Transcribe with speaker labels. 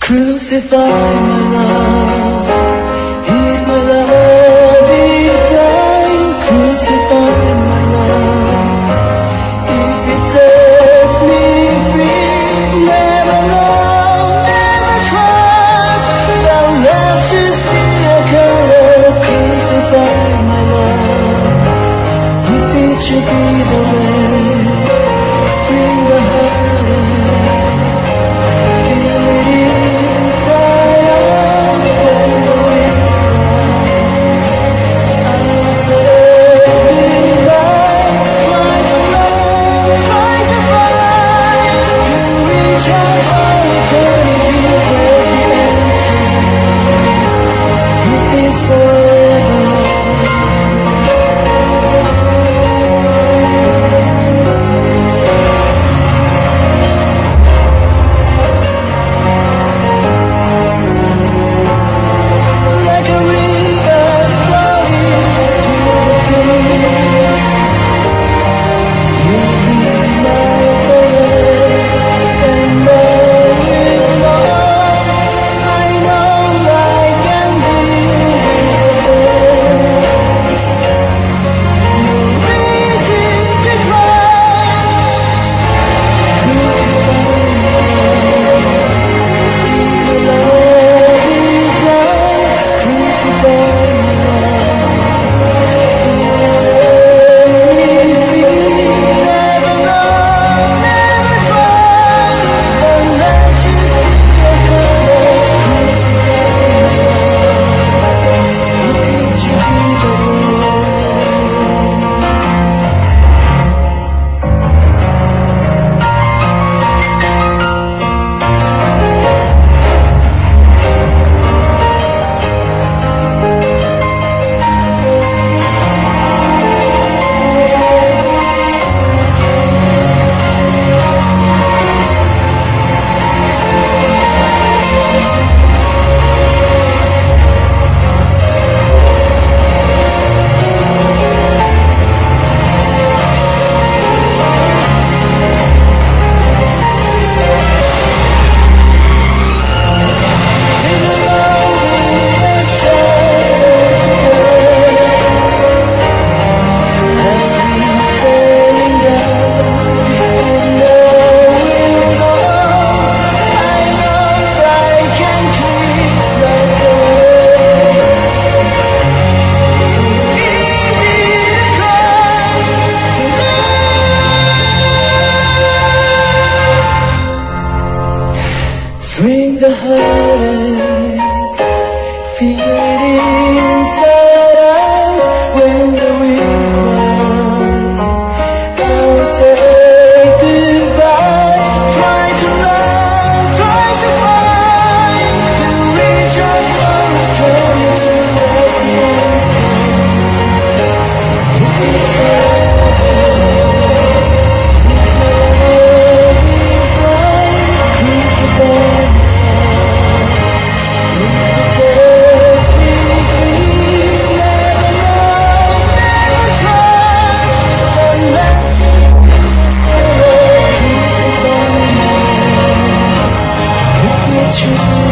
Speaker 1: Crucify my love, if my love is blind. Crucify my love, if it sets me free. Never know, never trust the love should see a color. Crucify my love, if it should be the way. Bring the heartache, feel it inside out when the wind cries. I'll say goodbye, try to love, try to find, to reach out for eternity. Where's the answer? Is this forever? Swing the heartache, feel it inside out when the wind cries. I'll say goodbye, try to love, try to find, to reach out for eternity. Where's the answer? Is this forever? If my love is blind, crucify. Should be